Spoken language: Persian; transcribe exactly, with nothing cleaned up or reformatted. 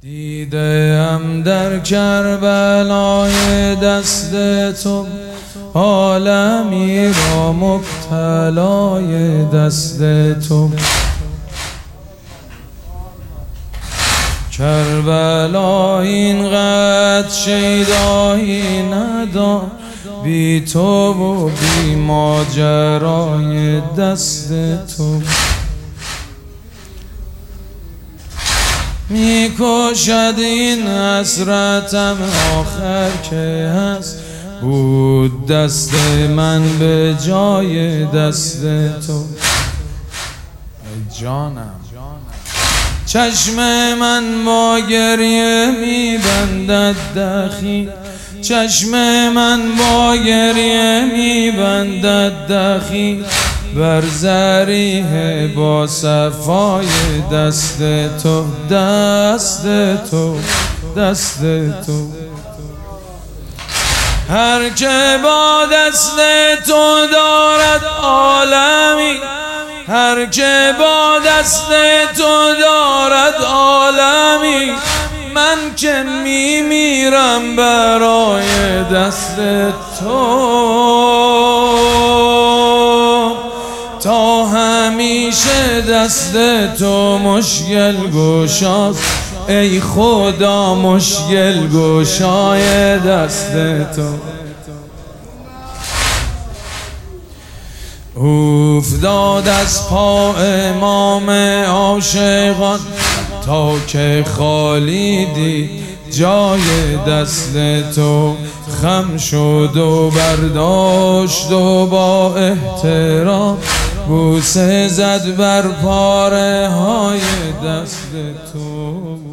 دیدم در کربلای دست تو، عالمی را مبتلای دست تو. کربلا اینقدر شیدایی نداد، بی تو و بی ماجرای دست تو. میکشد این حسرتم آخر که هست، بود دست من به جای دست تو. ای جانم چشم من با گریه میبندد دخیل، چشم من با گریه میبندد دخیل، بر ذریح با صفای دست تو. دست تو دست تو هر که با دست تو دارد عالمی، هر که با دست تو دارد عالمی، من که میمیرم برای دست تو. تا همیشه دست تو مشکل گشاست، ای خدا مشکل گشای دست تو. افتاد از پا امام عاشقان، تا که خالی دید جای دست تو. خم شد و برداشت و با احترام بوسه زد بر پاره های دست تو.